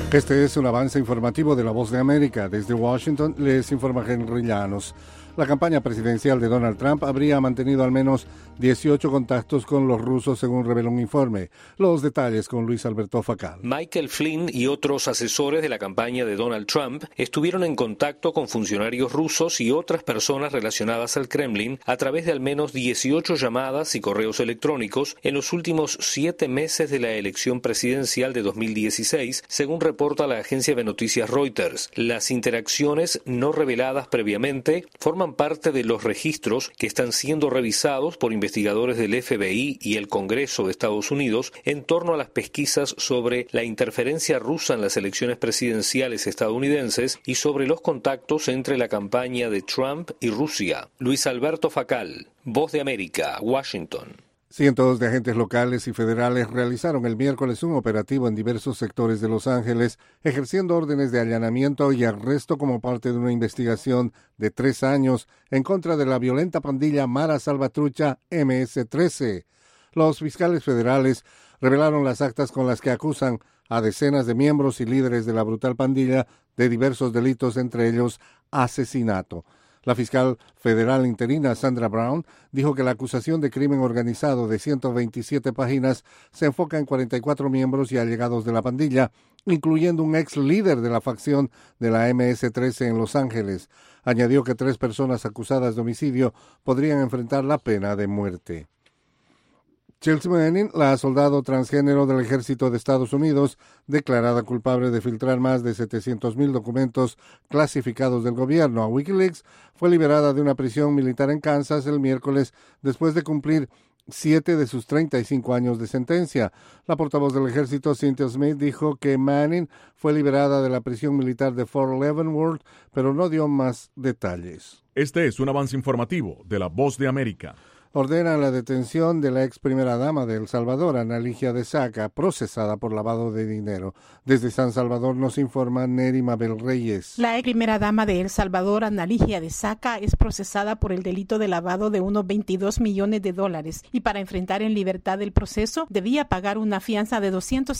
Este es un avance informativo de La Voz de América. Desde Washington les informa Henry Llanos. La campaña presidencial de Donald Trump habría mantenido al menos 18 contactos con los rusos, según reveló un informe. Los detalles con Luis Alberto Facal. Michael Flynn y otros asesores de la campaña de Donald Trump estuvieron en contacto con funcionarios rusos y otras personas relacionadas al Kremlin a través de al menos 18 llamadas y correos electrónicos en los últimos 7 meses de la elección presidencial de 2016, según reporta la agencia de noticias Reuters. Las interacciones no reveladas previamente forman parte de los registros que están siendo revisados por investigadores del FBI y el Congreso de Estados Unidos en torno a las pesquisas sobre la interferencia rusa en las elecciones presidenciales estadounidenses y sobre los contactos entre la campaña de Trump y Rusia. Luis Alberto Facal, Voz de América, Washington. Cientos de agentes locales y federales realizaron el miércoles un operativo en diversos sectores de Los Ángeles, ejerciendo órdenes de allanamiento y arresto como parte de una investigación de 3 años en contra de la violenta pandilla Mara Salvatrucha MS-13. Los fiscales federales revelaron las actas con las que acusan a decenas de miembros y líderes de la brutal pandilla de diversos delitos, entre ellos asesinato. La fiscal federal interina Sandra Brown dijo que la acusación de crimen organizado de 127 páginas se enfoca en 44 miembros y allegados de la pandilla, incluyendo un ex líder de la facción de la MS-13 en Los Ángeles. Añadió que 3 personas acusadas de homicidio podrían enfrentar la pena de muerte. Chelsea Manning, la soldado transgénero del Ejército de Estados Unidos, declarada culpable de filtrar más de 700,000 documentos clasificados del gobierno a Wikileaks, fue liberada de una prisión militar en Kansas el miércoles después de cumplir 7 de sus 35 años de sentencia. La portavoz del Ejército, Cynthia Smith, dijo que Manning fue liberada de la prisión militar de Fort Leavenworth, pero no dio más detalles. Este es un avance informativo de La Voz de América. Ordenan la detención de la ex primera dama de El Salvador, Ana Ligia de Saca, procesada por lavado de dinero. Desde San Salvador nos informa Neri Mabel Reyes. La ex primera dama de El Salvador, Ana Ligia de Saca, es procesada por el delito de lavado de unos $22 millones y para enfrentar en libertad el proceso debía pagar una fianza de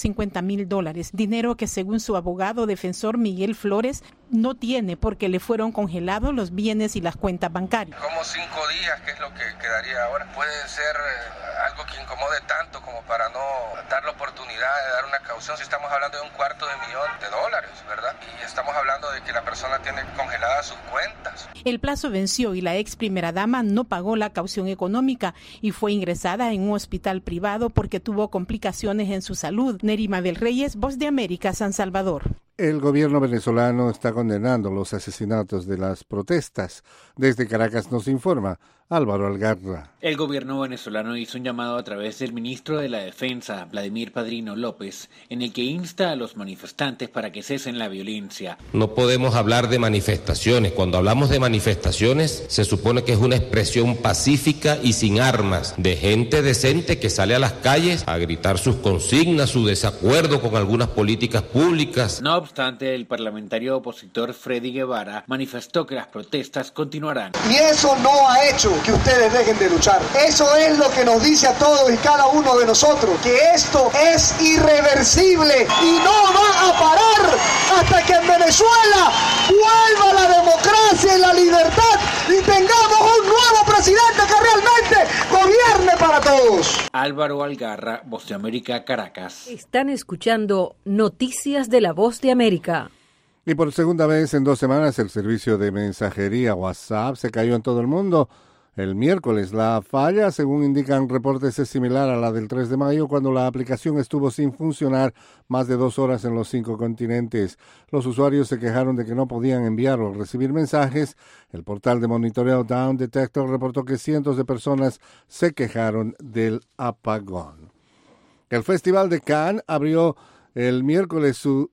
$250,000, dinero que según su abogado defensor Miguel Flores no tiene porque le fueron congelados los bienes y las cuentas bancarias. Como 5 días, que es lo que quedaría ahora, puede ser algo que incomode tanto como para no dar la oportunidad de dar una caución. Si estamos hablando de $250,000, ¿verdad? Y estamos hablando de que la persona tiene congeladas sus cuentas. El plazo venció y la ex primera dama no pagó la caución económica y fue ingresada en un hospital privado porque tuvo complicaciones en su salud. Neri Mabel Reyes, Voz de América, San Salvador. El gobierno venezolano está condenando los asesinatos de las protestas. Desde Caracas nos informa Álvaro Algarra. El gobierno venezolano hizo un llamado a través del ministro de la Defensa, Vladimir Padrino López, en el que insta a los manifestantes para que cesen la violencia. No podemos hablar de manifestaciones. Cuando hablamos de manifestaciones, se supone que es una expresión pacífica y sin armas, de gente decente que sale a las calles a gritar sus consignas, su desacuerdo con algunas políticas públicas. No obstante, el parlamentario opositor Freddy Guevara manifestó que las protestas continuarán. Y eso no ha hecho que ustedes dejen de luchar. Eso es lo que nos dice a todos y cada uno de nosotros, que esto es irreversible y no va a parar hasta que en Venezuela vuelva la democracia y la libertad y tengamos un nuevo presidente que realmente gobierne para todos. Álvaro Algarra, Voz de América, Caracas. Están escuchando Noticias de La Voz de América. Y por segunda vez en 2 semanas el servicio de mensajería WhatsApp se cayó en todo el mundo. El miércoles la falla, según indican reportes, es similar a la del 3 de mayo, cuando la aplicación estuvo sin funcionar más de 2 horas en los 5 continentes. Los usuarios se quejaron de que no podían enviar o recibir mensajes. El portal de monitoreo Down Detector reportó que cientos de personas se quejaron del apagón. El Festival de Cannes abrió el miércoles su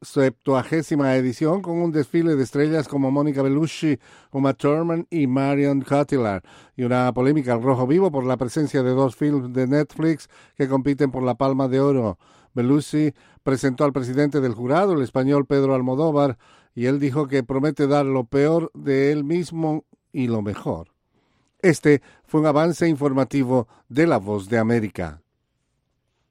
70ª edición con un desfile de estrellas como Mónica Bellucci, Uma Thurman y Marion Cotillard, y una polémica al rojo vivo por la presencia de 2 films de Netflix que compiten por la Palma de Oro. Bellucci presentó al presidente del jurado, el español Pedro Almodóvar, y él dijo que promete dar lo peor de él mismo y lo mejor. Este fue un avance informativo de La Voz de América.